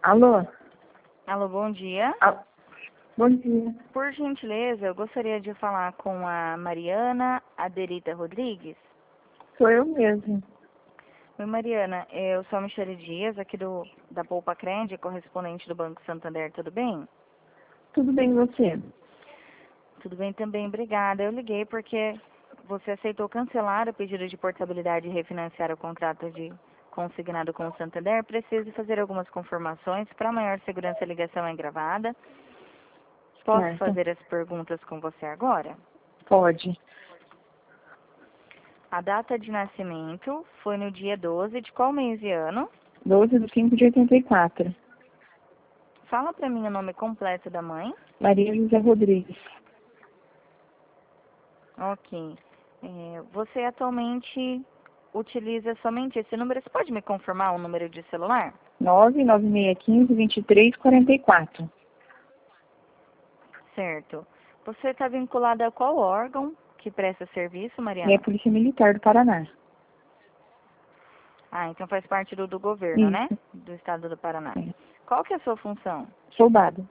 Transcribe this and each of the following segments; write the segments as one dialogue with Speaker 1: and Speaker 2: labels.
Speaker 1: Alô?
Speaker 2: Alô, bom dia.
Speaker 1: Bom dia.
Speaker 2: Por gentileza, eu gostaria de falar com a Mariana Aderita Rodrigues.
Speaker 1: Sou eu mesmo.
Speaker 2: Oi, Mariana. Eu sou a Michele Dias, aqui da Poupa Cred, correspondente do Banco Santander. Tudo bem?
Speaker 1: Tudo bem, e você?
Speaker 2: Tudo bem também, obrigada. Eu liguei porque você aceitou cancelar o pedido de portabilidade e refinanciar o contrato de consignado com o Santander. Preciso fazer algumas confirmações. Para maior segurança, a ligação é gravada. Posso
Speaker 1: Certo.
Speaker 2: fazer as perguntas com você agora?
Speaker 1: Pode.
Speaker 2: A data de nascimento foi no dia 12 de qual mês e ano?
Speaker 1: 12/5/84.
Speaker 2: Fala para mim o nome completo da mãe.
Speaker 1: Maria José Rodrigues.
Speaker 2: Ok. Você atualmente utiliza somente esse número? Você pode me confirmar o número de celular?
Speaker 1: 99615-2344.
Speaker 2: Certo. Você está vinculada a qual órgão que presta serviço,
Speaker 1: E é
Speaker 2: Mariana?
Speaker 1: Polícia Militar do Paraná.
Speaker 2: Ah, então faz parte do governo, né?
Speaker 1: Isso.
Speaker 2: Do estado do Paraná.
Speaker 1: É.
Speaker 2: Qual que é a sua função?
Speaker 1: Soldado.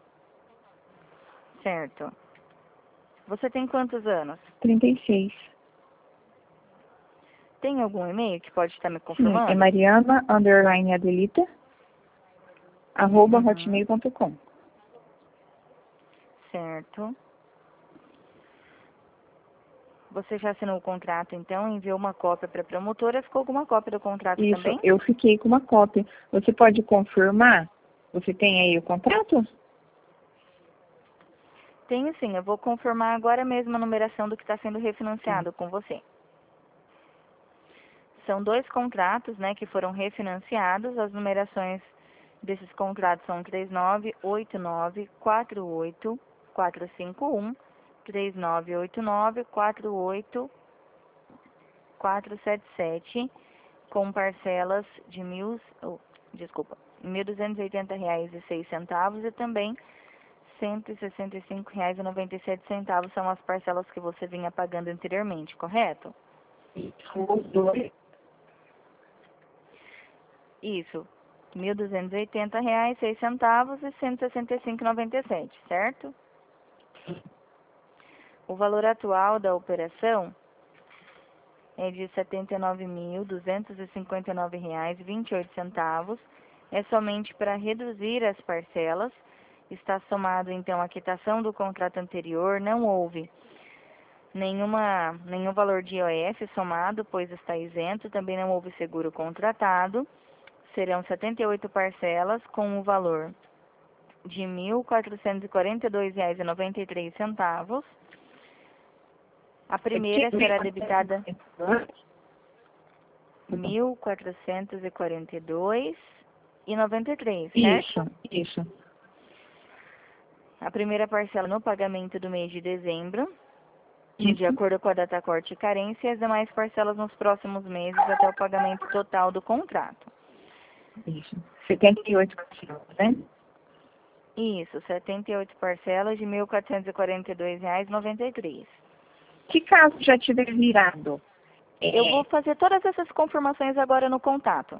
Speaker 2: Certo. Você tem quantos anos?
Speaker 1: 36.
Speaker 2: Tem algum e-mail que pode estar me
Speaker 1: Sim,
Speaker 2: confirmando?
Speaker 1: é Mariana_Adelita
Speaker 2: Uhum.
Speaker 1: @hotmail.com.
Speaker 2: Certo. Você já assinou o contrato, então, enviou uma cópia para a promotora. Ficou alguma cópia do contrato
Speaker 1: Isso,
Speaker 2: também?
Speaker 1: eu fiquei com uma cópia. Você pode confirmar? Você tem aí o contrato?
Speaker 2: Tenho sim, eu vou confirmar agora mesmo a numeração do que está sendo refinanciado com você. São 2 contratos, né, que foram refinanciados. As numerações desses contratos são 3989-48451, 3989-48477, com parcelas de R$ 1.280,06 e também R$ 165,97 são as parcelas que você vinha pagando anteriormente, correto?
Speaker 1: Os dois.
Speaker 2: Isso, R$ 1.280,06 e R$ 165,97, certo? O valor atual da operação é de R$ 79.259,28. É somente para reduzir as parcelas. Está somado, então, a quitação do contrato anterior. Não houve nenhum valor de IOF somado, pois está isento. Também não houve seguro contratado. Serão 78 parcelas com o valor de R$ 1.442,93. A primeira será debitada R$ 1.442,93, certo?
Speaker 1: Isso.
Speaker 2: A primeira parcela no pagamento do mês de dezembro, de acordo com a data corte e carência, e as demais parcelas nos próximos meses até o pagamento total do contrato.
Speaker 1: Isso. 78 parcelas, né?
Speaker 2: Isso, 78 parcelas de R$ 1.442,93.
Speaker 1: Que caso já tiver virado?
Speaker 2: Eu vou fazer todas essas confirmações agora no contato.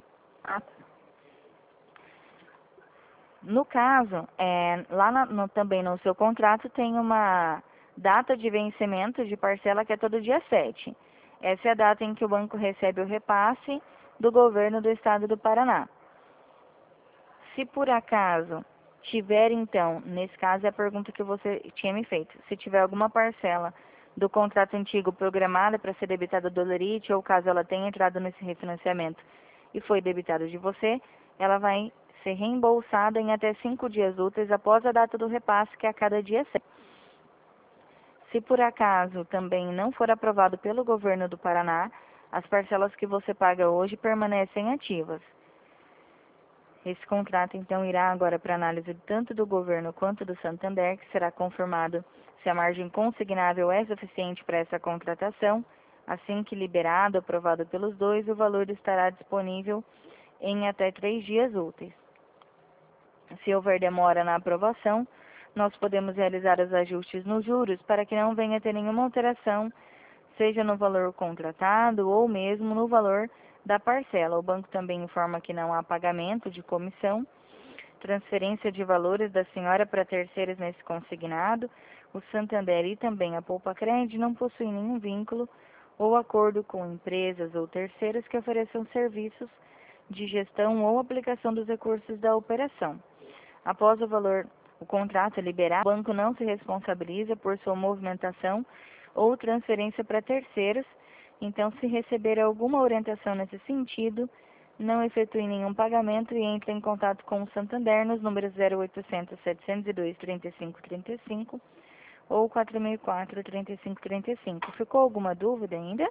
Speaker 2: No caso, também no seu contrato tem uma data de vencimento de parcela que é todo dia 7. Essa é a data em que o banco recebe o repasse do governo do estado do Paraná. Se por acaso tiver, então, nesse caso é a pergunta que você tinha me feito, se tiver alguma parcela do contrato antigo programada para ser debitada do Dolerite, ou caso ela tenha entrado nesse refinanciamento e foi debitada de você, ela vai ser reembolsada em até 5 dias úteis após a data do repasse, que é a cada dia 7. Se por acaso também não for aprovado pelo governo do Paraná, as parcelas que você paga hoje permanecem ativas. Esse contrato, então, irá agora para análise tanto do governo quanto do Santander, que será confirmado se a margem consignável é suficiente para essa contratação. Assim que liberado, aprovado pelos dois, o valor estará disponível em até 3 dias úteis. Se houver demora na aprovação, nós podemos realizar os ajustes nos juros para que não venha a ter nenhuma alteração, seja no valor contratado ou mesmo no valor da parcela. O banco também informa que não há pagamento de comissão transferência de valores da senhora para terceiros nesse consignado, o Santander e também a Poupa-Cred não possuem nenhum vínculo ou acordo com empresas ou terceiros que ofereçam serviços de gestão ou aplicação dos recursos da operação. Após o contrato liberado, o banco não se responsabiliza por sua movimentação ou transferência para terceiros. Então, se receber alguma orientação nesse sentido, não efetue nenhum pagamento e entre em contato com o Santander nos números 0800 702 3535 ou 4004 3535. Ficou alguma dúvida ainda?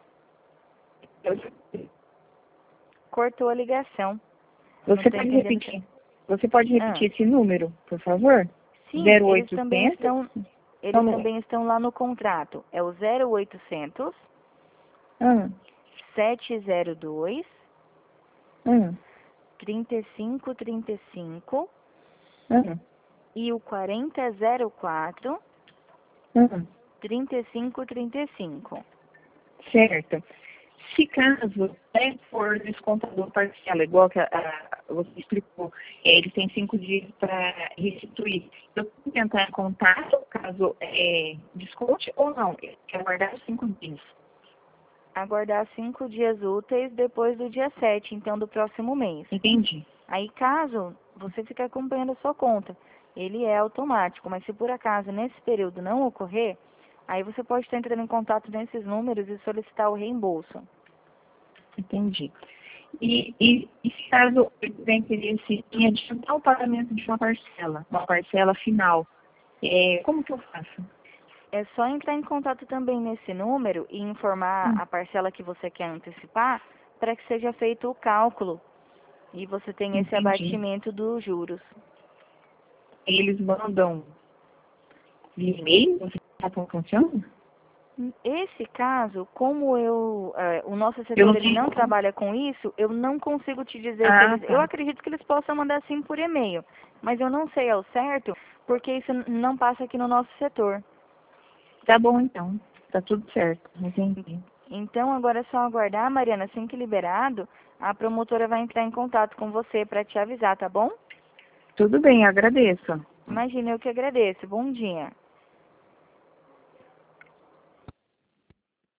Speaker 2: Cortou a ligação.
Speaker 1: Você pode repetir esse número, por favor?
Speaker 2: Sim,
Speaker 1: 0800.
Speaker 2: Eles também estão lá no contrato. É o 0800 702 3535 e o 4004 3535.
Speaker 1: Certo. Se caso for descontador parcial, igual que você explicou, eles têm 5 dias para restituir. Eu tenho que entrar em contato caso desconte ou não? Quer guardar os 5 dias?
Speaker 2: Aguardar 5 dias úteis depois do dia 7, então do próximo mês.
Speaker 1: Entendi.
Speaker 2: Aí, caso você fique acompanhando a sua conta, ele é automático, mas se por acaso nesse período não ocorrer, aí você pode estar entrando em contato nesses números e solicitar o reembolso.
Speaker 1: Entendi. E se caso eu tiver interesse em adiantar o pagamento de uma parcela final, como que eu faço?
Speaker 2: É só entrar em contato também nesse número e informar a parcela que você quer antecipar para que seja feito o cálculo e você tenha esse abatimento dos juros.
Speaker 1: Eles mandam via e-mail? Você sabe como funciona?
Speaker 2: Esse caso, como o nosso setor ele não trabalha com isso, eu não consigo te dizer se eles, eu acredito que eles possam mandar sim por e-mail, mas eu não sei ao certo, porque isso não passa aqui no nosso setor.
Speaker 1: Tá bom, então. Tá tudo certo. Entendi.
Speaker 2: Então, agora é só aguardar, Mariana, assim que liberado, a promotora vai entrar em contato com você para te avisar, tá bom?
Speaker 1: Tudo bem, agradeço.
Speaker 2: Imagina, eu que agradeço. Bom dia.